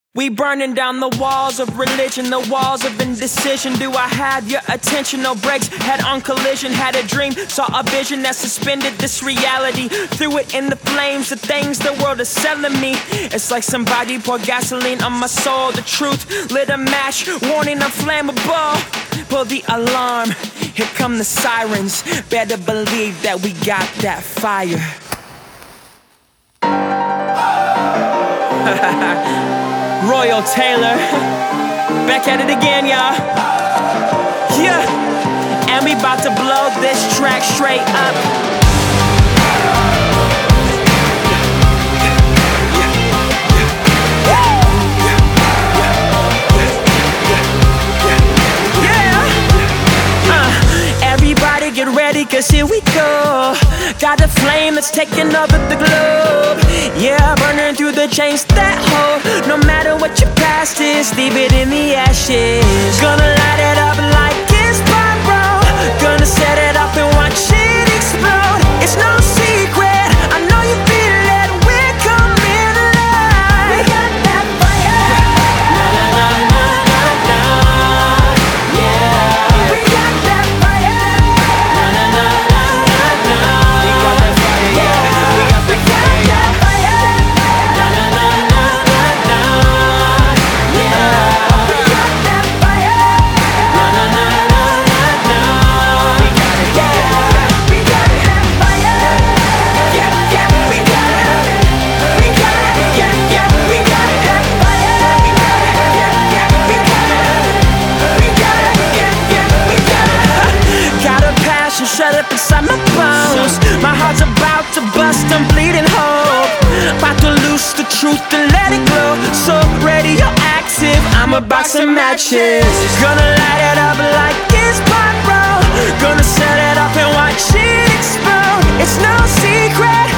We burning down the walls of religion, the walls of indecision. Do I have your attention? No brakes, head on collision. Had a dream, saw a vision that suspended this reality. Threw it in the flames, the things the world is selling me. It's like somebody poured gasoline on my soul. The truth, lit a match, warning I'm flammable. Pull the alarm, here come the sirens. Better believe that we got that fire. Royal Taylor, back at it again, y'all. Yeah, and we about to blow this track straight up. Everybody get ready, cause here we go. Got a flame that's taking over the globe. Yeah, burning through the chains that hold. No matter what your past is, leave it in the ashes. Gonna light it up like it's pyro. Gonna set it up and watch it explode. It's no secret, I know you feel it. We're coming alive. We got that fire. Na na na na na na. Yeah, we got that fire. Na na na na na na. We got that fire. Yeah, we got that fire. Na na na na na na. Yeah, we got that fire. Na na na na na na. We got it. Yeah, we got that fire. Yeah, yeah, we got it. We got it. Yeah, yeah, we got that fire. We got it. Yeah, yeah, we got it. We got it. Yeah, yeah, we got it. Got a passion shut up inside my bones. My heart's about to bust, I'm bleeding hope. About to loose the truth and let it glow. So radioactive, I'm a box of matches. Gonna light it up like it's pyro. Gonna set it up and watch it explode. It's no secret,